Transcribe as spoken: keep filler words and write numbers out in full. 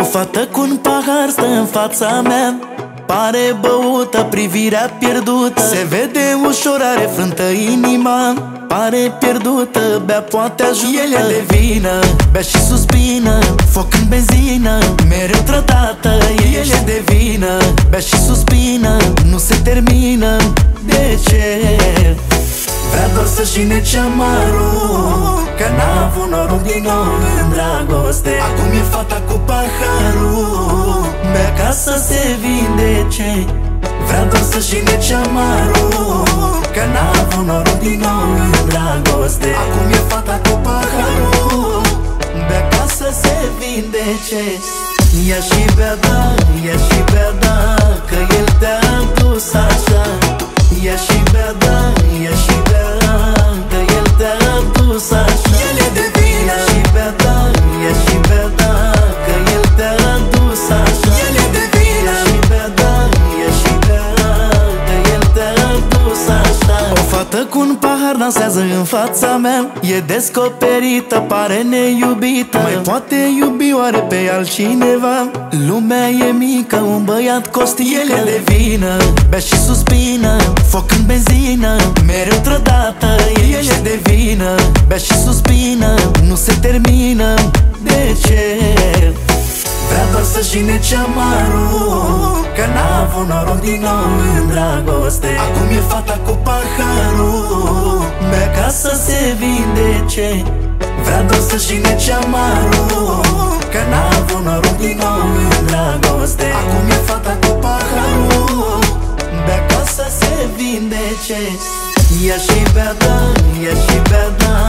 fată cu un pahar stă în fața mea, pare băută, privirea pierdută, se vede ușor, are frântă inima, pare pierdută, bea poate ajută. El e de vină, bea și suspină, foc în benzină, mereu trădată. El e de vină, bea și suspină, nu se termină. De ce? Vrea doar să-și nece amarul, că n-a avut noroc din nou în dragoste. Acum e fata cu paharul, bea ca să se vindece. Vrea doar să-și nece amarul, că n-a avut noroc din nou în dragoste. Acum e fata cu paharul, bea ca să se vindece. Ia și bea, da, ia și bea, da, că el te-a dus așa. Ia și bea, da, ia și bea, că el te-a dus așa. El e de vină. Ia și bea, da, ia și bea, da, că el te-a dus așa. El e de vină. Ia și bea, da, ia și bea, că el te-a dus așa. O fată cu un pahar dansează în fața mea, e descoperită, pare neiubită. Mai poate iubi oare pe altcineva? Lumea e mică, un băiat costit. El e de vină, bea și suspină, foc în benzină, mereu trădată. El e de vină, bea și suspină, nu se termină. De ce? Vrea doar să-și nece amarul, că n-a avut noroc din nou în dragoste. Acum e fata cu paharul, bea ca să se vindece. Vrea doar să-și nece amarul, că n-a avut noroc din nou în dragoste. Acum e fata cu paharul, bea ca să se vindece. Ia și bea, da, ia și bea, da,